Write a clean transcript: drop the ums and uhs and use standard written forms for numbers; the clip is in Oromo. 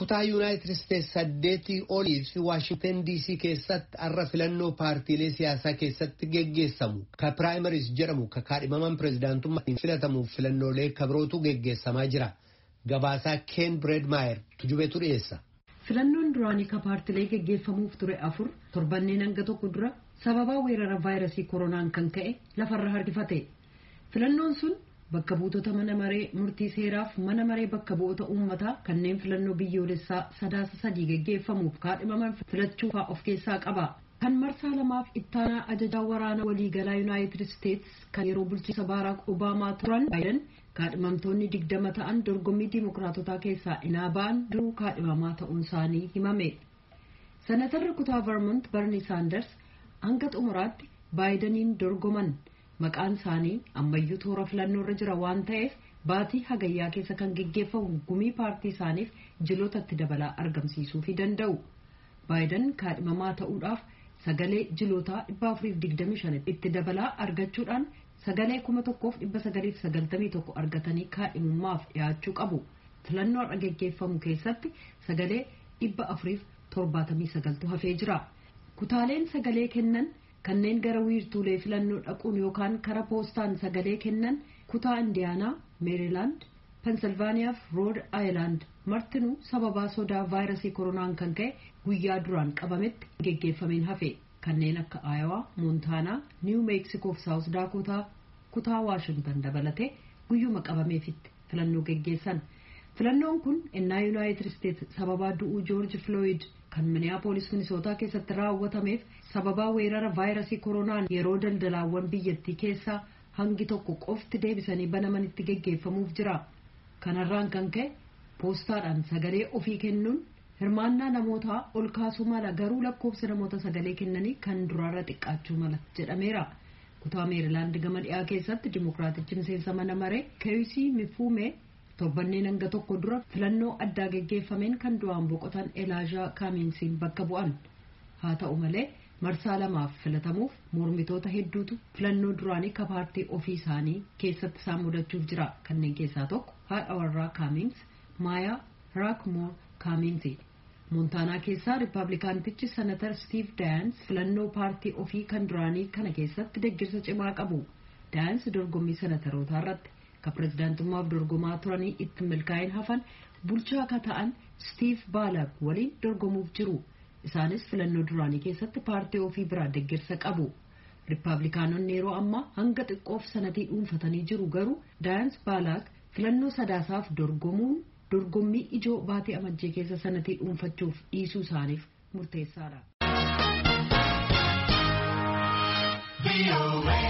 kutaa Yuunaayitid Isteetsi 8 olii fi Waashingtan DC keessatti har'a filannoo paartiilee siyaasaa keessatti geggeessamu ka piraayimariis jedhamu ka kaadhimaman pireezidaantummaan filatamuuf filannoolee kabrootu geggeessamaa jira. Gabaasaa Ken Bredmaayer tujubeetu dhiyeessa. Filannoon duraanii ka paartiilee geggeeffamuuf ture 4 torbanneen hanga tokko dura sababa weerara vaayirasii koronaan kan ka'e lafarra harkifate. Filannoon sun bakka buutota mana maree murtii seeraaf mana maree bakka bu'oota uummataa kanneen filannoo biyyoolessaa sadaasa 3 geggeeffamuuf kaadhimaman filachuu of keessaa qaba. Kan marsaa lamaaf ittaanaa ajajaa waraana waliigalaa Yuunaayitid Isteetsi kan yeroo bulchiinsa Baaraak Obaamaa turan Baayiden kaadhimamtoonni 20 ta'an dorgommii diimokiraatotaa keessaa inaa ba'an duruu kaadhimamaa ta'uun isaanii himame. Senatarri kutaa Vermont Bernie Sanders hanga xumuraatti Baayideniin dorgoman. Maqaan isaanii ammayyuu toora filannoorra jira waan ta'eef baatii hagayyaa keessa kan geggeeffamu gumii paartii isaaniif jilootatti dabalaa argamsiisuu danda'u. Baayiden kaadhimamaa ta'uudhaaf sagalee jilootaa 425 itti dabalaa argachuudhaan sagalee 1991 argatanii kaadhimummaaf dhiyaachuu qabu. Filannoo har'a geggeeffamu keessatti sagalee 479 hafee jira. Kutaaleen sagalee kennan kanneen gara wiirtuulee filannoo dhaquun yookaan karaa poostaan sagalee kennan kutaa Indiyaanaa, Meerilaand, Pensilvaaniyaa fi Rood Aayilaand martinuu sababaa sodaa vaayirasii koronaan kan ka'e guyyaa duraan qabametti geggeeffameen hafe. Kanneen akka Aayowaa, Moontaanaa, Niiw Meeksikoo fi Saawus Daakotaa kutaa Waashingtan dabalatee guyyuma qabameefitti filannoo geggeessan. Filannoon kun ennaa Yuunaayitid Isteetsi sababaa du'uu Joorji Filooyid kan Miniyaapolis Minisootaa keessatti raawwatameef sababaa weerara vaayirasii koronaan yeroo daldalaawwan biyyattii keessaa hangi tokko qofti deebisanii banamanitti geggeeffamuuf jira. Kanarraan kan ka'e poostaadhaan sagalee ofii kennuun hirmaannaa namootaa ol kaasuu mala garuu lakkoofsa namoota sagalee kennanii kan duraarra xiqqaachuu mala jedhameera. Kutaa Meerilaand gama dhiyaa keessatti Dimookiraatichi miseensa mana maree Keeyusii Mifuumee torbanneen hanga tokko dura filannoo addaa geggeeffameen kan du'aan boqotan Elaajaa Kaaminsiin bakka bu'an. Haa ta'u malee marsaa lamaaf filatamuuf mormitoota hedduutu filannoo duraanii ka paartii ofii isaanii keessatti isaan mudachuuf jira. Kanneen keessaa tokko haadha warraa Kaamins Maayaa Raakmoor Kaaminsi. Moontaanaa keessaa Riippaabilikaantichi Senatar Stiiv Daayans filannoo paartii ofii kan duraanii kana keessatti deeggarsa cimaa qabu. Daayans dorgommii senatarootaa irratti ka pireezidaantummaaf dorgomaa turanii itti milkaa'in hafan bulchaa akka ta'an Stiiv Baalag waliin dorgomuuf jiru. Isaanis filannoo duraanii keessatti paartii ofii biraa deeggarsa qabu. Riippaabilikaanonni yeroo ammaa hanga xiqqoof sanatii dhuunfatanii jiru garuu Daayans Baalaag filannoo sadaasaaf dorgommii ijoo baatee amajjee keessa sanatii dhuunfachuuf dhiisuu isaaniif murteessaadha.